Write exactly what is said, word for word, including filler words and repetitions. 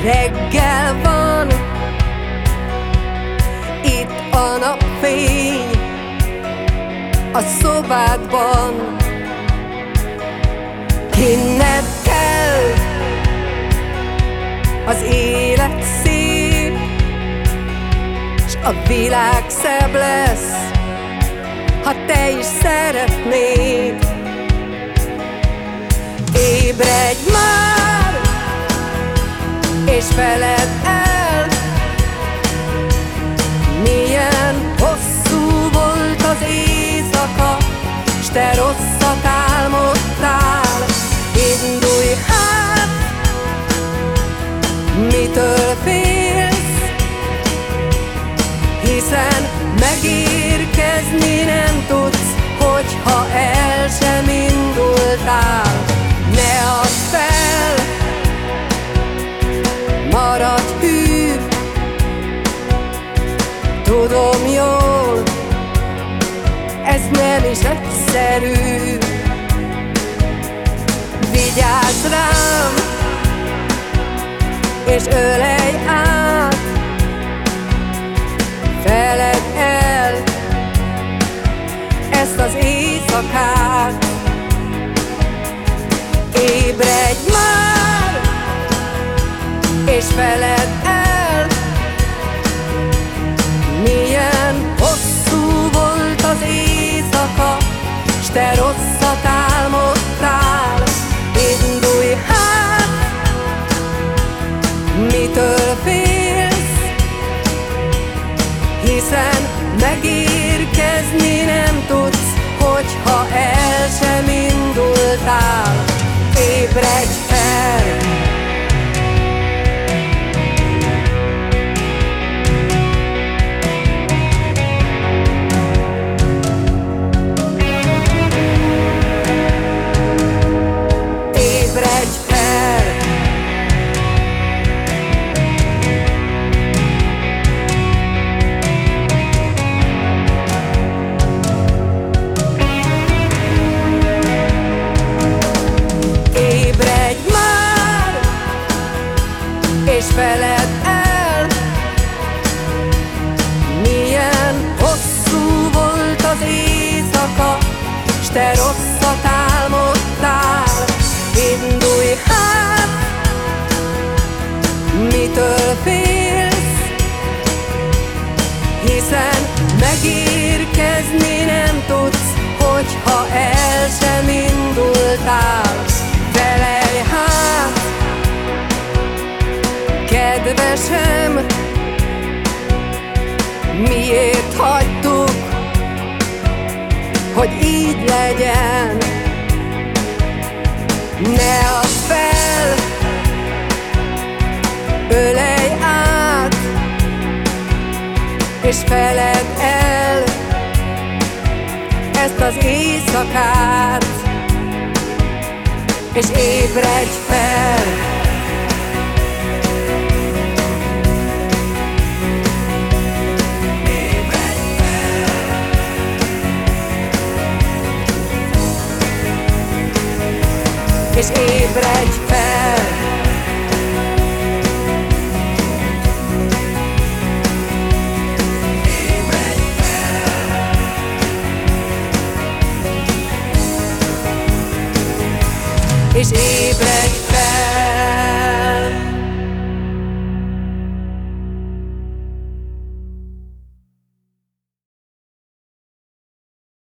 Reggel van, itt a napfény a szobádban. Hinned kell, az élet szép, s a világ szebb lesz, ha te is szeretnéd. Ébredj már, és feledd el, milyen hosszú volt az éjszaka, s te rosszat álmodtál. Indulj hát, mitől félsz, hiszen megérkezni nem tudsz, hogyha el sem indultál. Ne add fel, maradj hű, tudom jól, ez nem is egyszerű. Vigyázz rám, és ölelj át, feledd el ezt az éjszakát. Ébredj már, és feledd el, milyen hosszú volt az éjszaka, s te rosszat álmodtál. Indulj hát, mitől félsz, hiszen megérkezni nem tudsz, hogyha el sem indultál. Ébredj fel! És feledd el, milyen hosszú volt az éjszaka, s te rosszat álmodtál. Indulj hát, mitől félsz, hiszen megérkezni nem tudsz, hogyha el sem indultál. Felelj hát, kedvesem, miért hagytuk, hogy így legyen? Ne add fel, ölelj át, és feledd el ezt az éjszakát, és ébredj fel! És ébredj fel! Ébredj fel! És ébredj